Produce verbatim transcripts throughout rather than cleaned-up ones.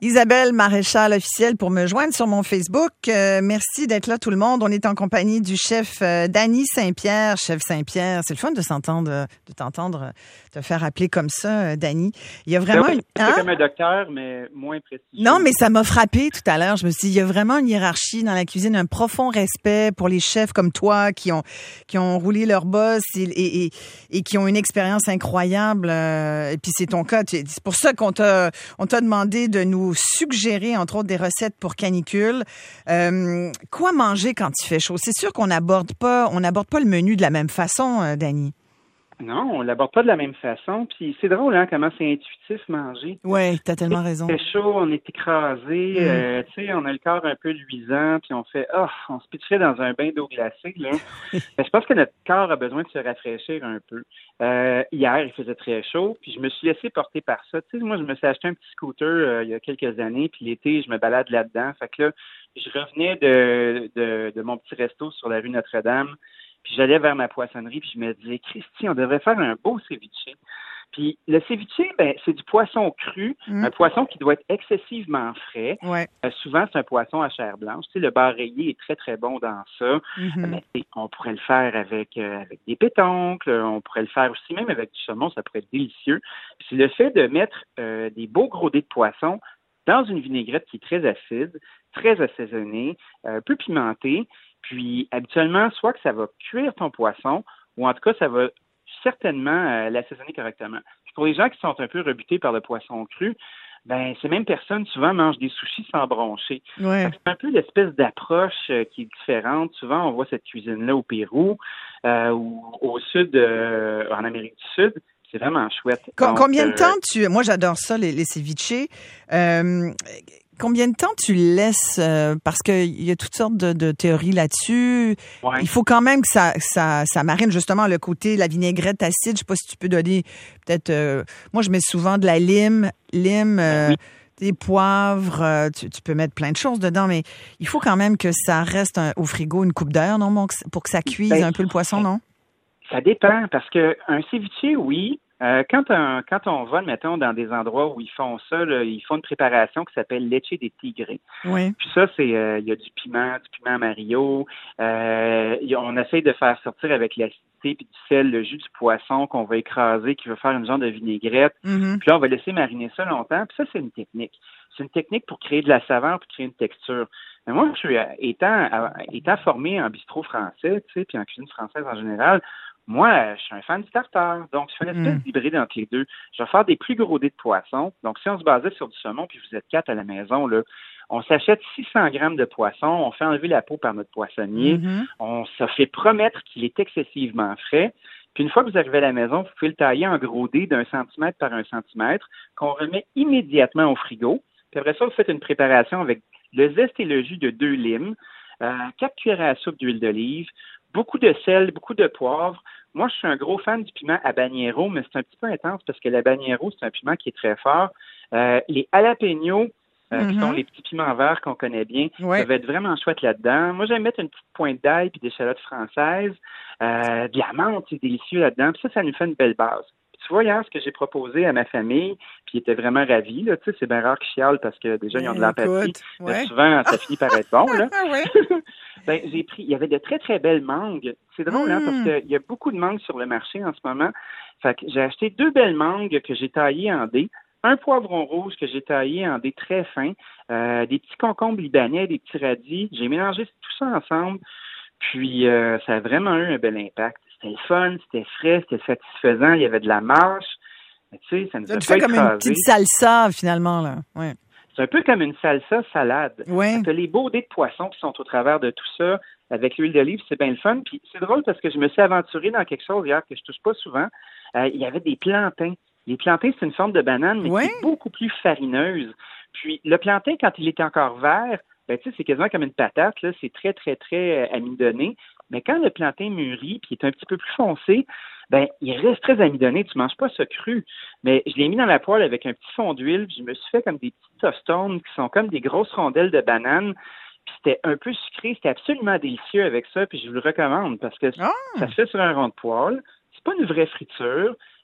Isabelle Maréchal officielle pour me joindre sur mon Facebook. Euh, merci d'être là tout le monde. On est en compagnie du chef euh, Dany Saint-Pierre. Chef Saint-Pierre, c'est le fun de s'entendre, de t'entendre te faire appeler comme ça, euh, Dany. Il y a vraiment c'est une... C'est hein? comme un docteur, mais moins précis. Non, mais ça m'a frappé tout à l'heure. Je me suis dit, il y a vraiment une hiérarchie dans la cuisine, un profond respect pour les chefs comme toi qui ont qui ont roulé leur boss et, et, et, et qui ont une expérience incroyable. Euh, et puis c'est ton cas. C'est pour ça qu'on t'a on t'a demandé de nous suggérer, entre autres, des recettes pour canicule. Euh, quoi manger quand il fait chaud? C'est sûr qu'on n'aborde pas, on n'aborde pas le menu de la même façon, euh, Dany. Non, on l'aborde pas de la même façon. Puis c'est drôle, hein, comment c'est intuitif manger. Oui, t'as tellement raison. C'est chaud, on est écrasé, Mm. euh, tu sais, on a le corps un peu luisant, puis on fait, oh, on se pitcherait dans un bain d'eau glacée, là. Mais je pense que notre corps a besoin de se rafraîchir un peu. Euh, hier, il faisait très chaud, puis je me suis laissé porter par ça. Tu sais, moi, je me suis acheté un petit scooter euh, il y a quelques années, puis l'été, je me balade là-dedans. Fait que là, je revenais de, de, de mon petit resto sur la rue Notre-Dame, puis j'allais vers ma poissonnerie, puis je me disais, Christy, on devrait faire un beau ceviche. Puis le ceviche, ben, c'est du poisson cru, Mm. un poisson qui doit être excessivement frais. Ouais. Euh, souvent, c'est un poisson à chair blanche. Tu sais, le bar rayé est très, très bon dans ça. Mm-hmm. Mais tu sais, on pourrait le faire avec, euh, avec des pétoncles, on pourrait le faire aussi même avec du saumon, ça pourrait être délicieux. Puis c'est le fait de mettre euh, des beaux gros dés de poisson dans une vinaigrette qui est très acide, très assaisonnée, euh, peu pimentée. Puis habituellement, soit que ça va cuire ton poisson, ou en tout cas, ça va certainement euh, l'assaisonner correctement. Puis pour les gens qui sont un peu rebutés par le poisson cru, ben ces mêmes personnes souvent mangent des sushis sans broncher. Ouais. C'est un peu l'espèce d'approche euh, qui est différente. Souvent, on voit cette cuisine-là au Pérou euh, ou au sud, euh, en Amérique du Sud. C'est vraiment chouette. Com- Donc, combien de euh, temps tu... Moi, j'adore ça, les, les ceviches. Euh, combien de temps tu le laisses? Euh, parce qu'il y a toutes sortes de, de théories là-dessus. Ouais. Il faut quand même que ça, ça, ça marine justement le côté, la vinaigrette acide. Je sais pas si tu peux donner peut-être... euh, moi, je mets souvent de la lime, lime, euh, Oui. des poivres. euh, tu, tu peux mettre plein de choses dedans, mais il faut quand même que ça reste un- au frigo une coupe d'heure, non? Bon, que- pour que ça cuise Ben, un peu le poisson, non? Ça dépend, parce que un ceviche, oui. Euh, quand, on, quand on va, mettons, dans des endroits où ils font ça, là, ils font une préparation qui s'appelle leche des tigres. Oui. Puis ça, c'est euh, il y a du piment, du piment Mario. Euh, y a- on essaye de faire sortir avec l'acidité puis du sel le jus du poisson qu'on va écraser, qui va faire une genre de vinaigrette. Mhm. Puis là, on va laisser mariner ça longtemps. Puis ça, c'est une technique. C'est une technique pour créer de la saveur puis créer une texture. Mais moi, je suis euh, étant, euh, étant formé en bistrot français, tu sais, puis en cuisine française en général, moi, je suis un fan du tartare. Donc, je fais une espèce Mm. d'hybride entre les deux. Je vais faire des plus gros dés de poisson. Donc, si on se basait sur du saumon, puis vous êtes quatre à la maison, là, on s'achète six cents grammes de poisson, on fait enlever la peau par notre poissonnier, Mhm. on se fait promettre qu'il est excessivement frais. Puis une fois que vous arrivez à la maison, vous pouvez le tailler en gros dés d'un centimètre par un centimètre, qu'on remet immédiatement au frigo. Puis après ça, vous faites une préparation avec le zeste et le jus de deux limes, euh, quatre cuillères à soupe d'huile d'olive, beaucoup de sel, beaucoup de poivre. Moi, je suis un gros fan du piment habanero, mais c'est un petit peu intense parce que l'habanero, c'est un piment qui est très fort. Euh, les jalapenos, euh, Mm-hmm. qui sont les petits piments verts qu'on connaît bien, Ouais. peuvent être vraiment chouettes là-dedans. Moi, j'aime mettre une petite pointe d'ail puis d'échalotes françaises. Euh, de la menthe, c'est délicieux là-dedans. Puis ça, ça nous fait une belle base. Puis tu vois, hier, ce que j'ai proposé à ma famille, puis ils étaient vraiment ravis. Là. Tu sais, c'est bien rare qu'ils chialent parce que déjà, ils ont de l'empathie. Écoute, Mais ouais. souvent, ça finit par être bon. Là. Ah ouais. Ben, j'ai pris, il y avait de très, très belles mangues. C'est drôle, hein, Mm. parce qu'il y a beaucoup de mangues sur le marché en ce moment. Fait que j'ai acheté deux belles mangues que j'ai taillées en dés, un poivron rouge que j'ai taillé en dés très fins, euh, des petits concombres libanais, des petits radis. J'ai mélangé tout ça ensemble, puis euh, ça a vraiment eu un bel impact. C'était le fun, c'était frais, c'était satisfaisant, il y avait de la mâche. Mais tu sais, ça nous Ça a te pas fait comme une écrasé. petite salsa, finalement, là. Ouais. C'est un peu comme une salsa salade. Ouais. Tu as les beaux dés de poisson qui sont au travers de tout ça, avec l'huile d'olive, c'est bien le fun. Puis c'est drôle parce que je me suis aventuré dans quelque chose hier que je touche pas souvent. Euh, il y avait des plantains. Les plantains, c'est une forme de banane, mais Ouais. qui est beaucoup plus farineuse. Puis le plantain, quand il est encore vert, ben tu sais, c'est quasiment comme une patate, là, c'est très, très, très euh, amidonné. Mais quand le plantain mûrit, puis est un petit peu plus foncé, ben il reste très amidonné. Tu manges pas ça cru. Mais je l'ai mis dans la poêle avec un petit fond d'huile, puis je me suis fait comme des petits tostones qui sont comme des grosses rondelles de banane. Puis c'était un peu sucré, c'était absolument délicieux avec ça, puis je vous le recommande parce que Ah. ça se fait sur un rond de poêle. C'est pas une vraie friture.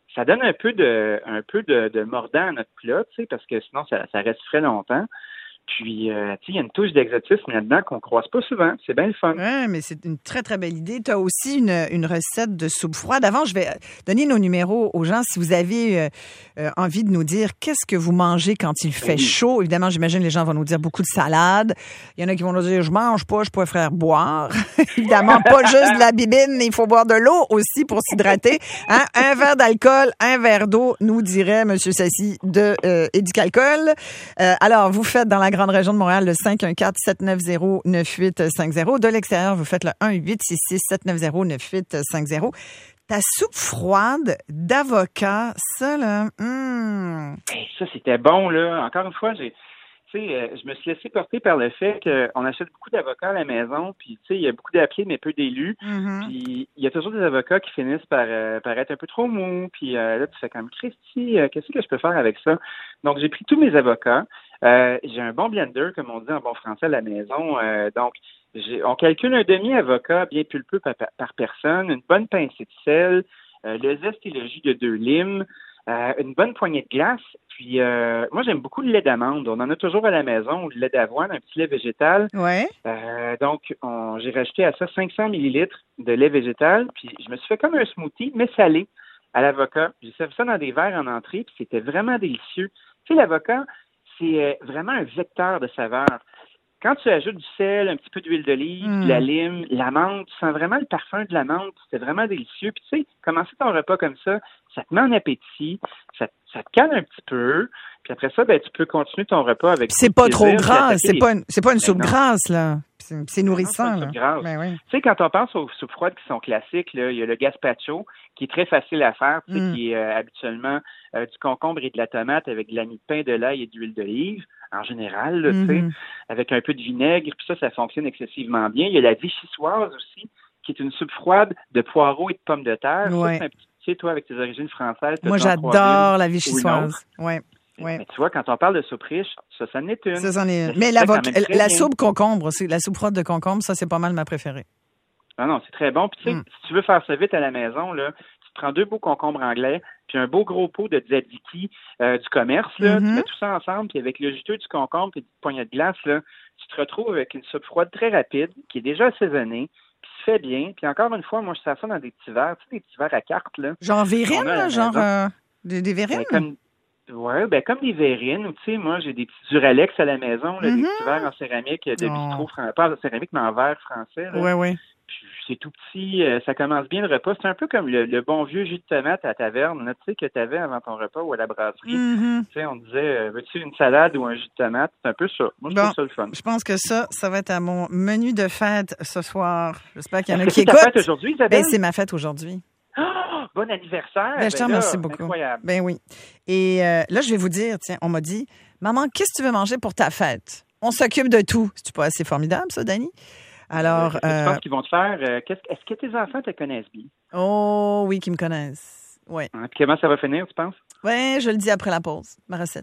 ça donne un peu de un peu de, de mordant à notre plat, tu sais, parce que sinon, ça, ça reste frais longtemps. Puis, euh, tu sais, il y a une touche d'exotisme là-dedans qu'on ne croise pas souvent. C'est bien le fun. Oui, mais c'est une très, très belle idée. Tu as aussi une, une recette de soupe froide. Avant, je vais donner nos numéros aux gens. Si vous avez euh, euh, envie de nous dire qu'est-ce que vous mangez quand il fait oui. chaud, évidemment, j'imagine les gens vont nous dire beaucoup de salade. Il y en a qui vont nous dire, je mange pas, je préfère boire. Évidemment, pas juste de la bibine, il faut boire de l'eau aussi pour s'hydrater. Hein? Un verre d'alcool, un verre d'eau, nous dirait M. Sassi de euh, Éducalcool. Euh, alors, vous faites dans la grande région de Montréal, le cinq un quatre, sept neuf zéro, neuf huit cinq zéro. De l'extérieur, vous faites le un huit six six, sept neuf zéro, neuf huit cinq zéro. Ta soupe froide d'avocat, ça, là, hum. Hey, ça, c'était bon, là. Encore une fois, j'ai, tu sais, euh, je me suis laissé porter par le fait qu'on achète beaucoup d'avocats à la maison, puis, tu sais, il y a beaucoup d'appelés, mais peu d'élus. Mm-hmm. Puis, il y a toujours des avocats qui finissent par, euh, par être un peu trop mous, puis euh, là, tu fais comme, Christy, euh, qu'est-ce que je peux faire avec ça? Donc, j'ai pris tous mes avocats. Euh, j'ai un bon blender, comme on dit en bon français à la maison. Euh, donc, j'ai, on calcule un demi-avocat bien pulpeux par, par personne, une bonne pincée de sel, euh, le zeste et le jus de deux limes, euh, une bonne poignée de glace. Puis, euh, moi, j'aime beaucoup le lait d'amande. On en a toujours à la maison, le lait d'avoine, un petit lait végétal. Ouais. Euh, donc, on, j'ai rajouté à ça cinq cents millilitres de lait végétal. Puis, je me suis fait comme un smoothie, mais salé, à l'avocat. J'ai servi ça dans des verres en entrée, puis c'était vraiment délicieux. Tu sais, l'avocat, c'est vraiment un vecteur de saveur. Quand tu ajoutes du sel, un petit peu d'huile d'olive, mmh. de la lime, l'amande, tu sens vraiment le parfum de l'amande. C'était vraiment délicieux. Puis tu sais, commencer ton repas comme ça, ça te met en appétit, ça, ça te calme un petit peu. Puis après ça, ben tu peux continuer ton repas avec. C'est pas trop gras, c'est pas une, c'est pas une soupe grasse là. C'est, c'est nourrissant. Non, c'est là. Ben oui. Tu sais, quand on pense aux soupes froides qui sont classiques, là, il y a le gazpacho qui est très facile à faire, tu sais, mmh. qui est euh, habituellement euh, du concombre et de la tomate avec de la mie de pain, de l'ail et de l'huile d'olive. En général, là, mm-hmm. tu sais, avec un peu de vinaigre, puis ça, ça fonctionne excessivement bien. Il y a la vichysoise aussi, qui est une soupe froide de poireaux et de pommes de terre. Ouais. Ça, c'est un petit, tu sais, toi, avec tes origines françaises. Moi, j'adore la vichysoise. Ouais. Ouais. Mais tu vois, quand on parle de soupe riche, ça, ça en est une. Ça, c'en est une. Mais, Mais la, la soupe concombre aussi, la soupe froide de concombre, ça, c'est pas mal ma préférée. Non, non, c'est très bon. Puis tu sais, mm. si tu veux faire ça vite à la maison, là, tu prends deux beaux concombres anglais, puis un beau gros pot de tzatziki euh, du commerce, là, mm-hmm. tu mets tout ça ensemble, puis avec le juteux du concombre et une poignée de glace, là, tu te retrouves avec une soupe froide très rapide, qui est déjà assaisonnée, qui se fait bien. Puis encore une fois, moi, je sers ça dans des petits verres, tu sais, des petits verres à carte, là. Genre verrine, là, genre euh, des, des verrines? Ben, comme, ouais, ben comme des verrines, ou tu sais, moi, j'ai des petits Duralex à la maison, là, mm-hmm. des petits verres en céramique de oh. bistrot français, pas en céramique, mais en verre français. Là. Ouais, ouais. C'est tout petit, euh, ça commence bien le repas. C'est un peu comme le, le bon vieux jus de tomate à la taverne, là, tu sais, que tu avais avant ton repas ou à la brasserie. Mm-hmm. Tu sais, on disait, euh, veux-tu une salade ou un jus de tomate? C'est un peu ça. Moi, je bon, trouve ça le fun. Je pense que ça, ça va être à mon menu de fête ce soir. J'espère qu'il y en a Est-ce qui que écoutent. C'est ta fête aujourd'hui, Isabelle? Ben, c'est ma fête aujourd'hui. Oh, bon anniversaire! Ben, je te remercie beaucoup. Incroyable. Ben oui. Et euh, là, je vais vous dire, tiens, on m'a dit, maman, qu'est-ce que tu veux manger pour ta fête? On s'occupe de tout. C'est-tu pas assez formidable, ça, Dani? Alors, euh, euh, je pense qu'ils vont te faire. Euh, est-ce que tes enfants te connaissent bien? Oh oui, qu'ils me connaissent. Oui. Hein, puis comment ça va finir, tu penses? Oui, je le dis après la pause, ma recette.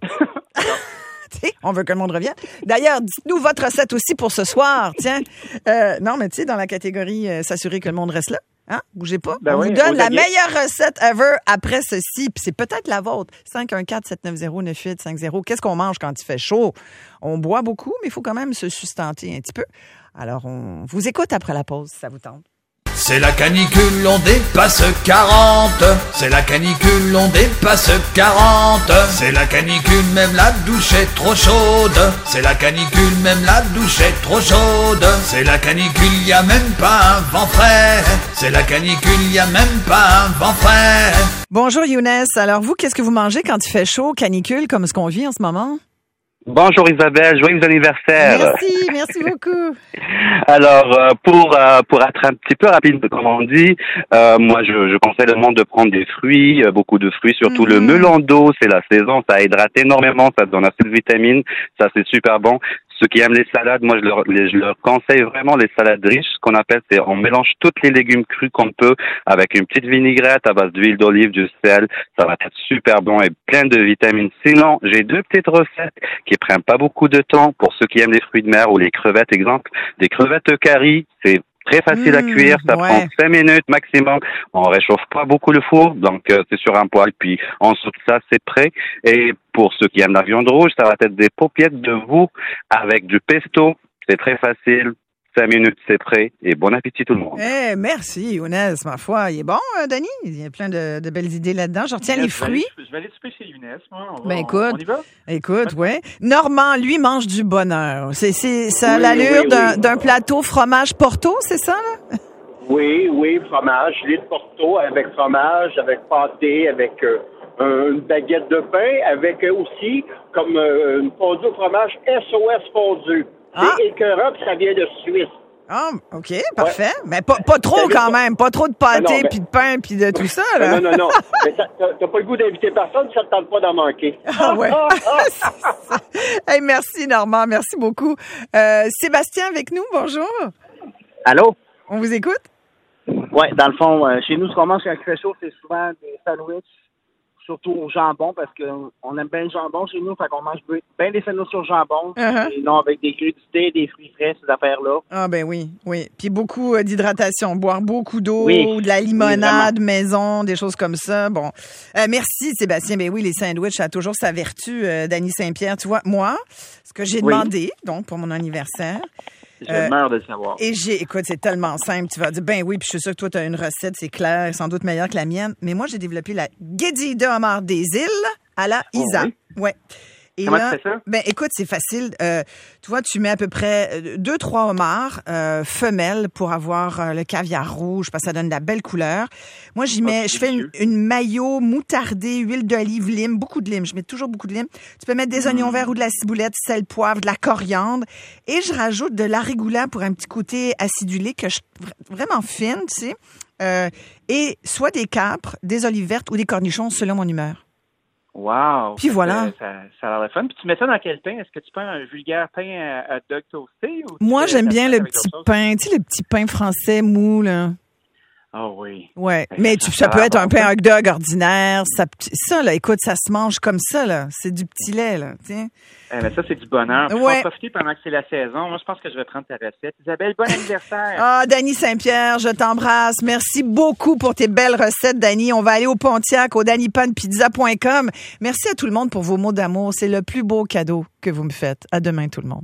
On veut que le monde revienne. D'ailleurs, dites-nous votre recette aussi pour ce soir. Tiens, euh, non, mais tu sais, dans la catégorie euh, s'assurer que le monde reste là. Hein? Bougez pas. Ben On oui, vous donne la meilleure recette ever après ceci. Puis c'est peut-être la vôtre. cinq un quatre, sept neuf zéro, neuf huit cinq zéro. Qu'est-ce qu'on mange quand il fait chaud? On boit beaucoup, mais il faut quand même se sustenter un petit peu. Alors, on vous écoute après la pause, si ça vous tente. C'est la canicule, on dépasse quarante. C'est la canicule, on dépasse quarante. C'est la canicule, même la douche est trop chaude. C'est la canicule, même la douche est trop chaude. C'est la canicule, y a même pas un vent frais. C'est la canicule, y a même pas un vent frais. Bonjour Younes. Alors vous, qu'est-ce que vous mangez quand il fait chaud, canicule, comme ce qu'on vit en ce moment? Bonjour Isabelle, joyeux anniversaire. Merci, merci beaucoup. Alors euh, pour euh, pour être un petit peu rapide, comme on dit, euh, moi je, je conseille le monde de prendre des fruits, euh, beaucoup de fruits, surtout mm-hmm. le melon d'eau, c'est la saison, ça hydrate énormément, ça donne assez de vitamines, ça c'est super bon. Ceux qui aiment les salades, moi je leur, je leur conseille vraiment les salades riches. Ce qu'on appelle, c'est on mélange tous les légumes crus qu'on peut avec une petite vinaigrette à base d'huile d'olive, du sel. Ça va être super bon et plein de vitamines. Sinon, j'ai deux petites recettes qui prennent pas beaucoup de temps pour ceux qui aiment les fruits de mer ou les crevettes, exemple. Des crevettes curry, c'est Très facile mmh, à cuire, ça ouais. prend cinq minutes maximum. On réchauffe pas beaucoup le four, donc euh, c'est sur un poêle, puis on saute ça, c'est prêt. Et pour ceux qui aiment la viande rouge, ça va être des paupiètes de veau avec du pesto. C'est très facile. Cinq minutes, c'est prêt. Et bon appétit tout le monde. Eh, merci, Younes, ma foi. Il est bon, euh, Dany? Il y a plein de, de belles idées là-dedans. Je retiens les fruits. Je vais aller souper chez Younes. Moi. On va, ben écoute, on y va? Écoute, ouais. Normand, lui, mange du bonheur. C'est, c'est, ça a oui, l'allure oui, d'un, oui. d'un plateau fromage Porto, c'est ça, là? Oui, oui, fromage. Lait de Porto avec fromage, avec pâté, avec euh, une baguette de pain, avec euh, aussi, comme euh, une fondue au fromage S O S fondue. Ah. C'est écœurant, puis ça vient de Suisse. Ah, OK, parfait. Ouais. Mais pas, pas trop quand même. Pas trop de pâté, puis de pain, puis de tout ça, là. Non, non, non. Mais t'as, t'as pas le goût d'inviter personne, ça ne tente pas d'en manquer. Ah, ouais. Hey, merci, Normand. Merci beaucoup. Euh, Sébastien avec nous, bonjour. Allô? On vous écoute? Oui, dans le fond, euh, chez nous, ce qu'on mange quand il fait chaud, c'est souvent des sandwichs, surtout au jambon, parce qu'on aime bien le jambon chez nous, fait qu'on mange bien des sandwichs au jambon, uh-huh. et non avec des crudités, des fruits frais, ces affaires-là. Ah ben oui, oui. Puis beaucoup d'hydratation, boire beaucoup d'eau, oui. de la limonade, oui, maison, des choses comme ça. Bon, euh, merci Sébastien. Ben oui, les sandwichs, ça a toujours sa vertu, euh, Dany Saint-Pierre. Tu vois, moi, ce que j'ai oui. demandé, donc pour mon anniversaire, je euh, meurs de le savoir. Et j'ai, écoute, c'est tellement simple. Tu vas dire, ben oui, puis je suis sûre que toi, tu as une recette, c'est clair, sans doute meilleure que la mienne. Mais moi, j'ai développé la guédille de homard des îles à la Isa. Oh, oui. Ouais. Et Comment là, tu fais ça? Ben écoute, c'est facile. Euh, tu vois, tu mets à peu près deux, trois homards euh, femelles pour avoir euh, le caviar rouge, parce que ça donne de la belle couleur. Moi, j'y mets, oh, je fais une, une mayo moutardée, huile d'olive, lime, beaucoup de lime. Je mets toujours beaucoup de lime. Tu peux mettre des mmh. oignons verts ou de la ciboulette, sel, poivre, de la coriandre. Et je rajoute de l'arugula pour un petit côté acidulé que je vraiment fine, tu sais. Euh, et soit des capres, des olives vertes ou des cornichons selon mon humeur. Wow! Puis voilà. Ça, ça a l'air fun. Puis tu mets ça dans quel pain? Est-ce que tu prends un vulgaire pain à, à dog toasté? Ou moi, j'aime bien le petit pain. Tu sais, le petit pain français mou, là. Ah oh, oui. Ouais. Mais ça, tu, ça, ça peut être un pain hot dog ordinaire. Ça, ça, là, écoute, ça se mange comme ça, là. C'est du petit lait, là. Tiens. Eh ben ça, c'est du bonheur. Il ouais. faut profiter pendant que c'est la saison. Moi, je pense que je vais prendre ta recette. Isabelle, bon anniversaire. Ah, Dany Saint-Pierre, je t'embrasse. Merci beaucoup pour tes belles recettes, Dany. On va aller au Pontiac, au danypan pizza point com. Merci à tout le monde pour vos mots d'amour. C'est le plus beau cadeau que vous me faites. À demain, tout le monde.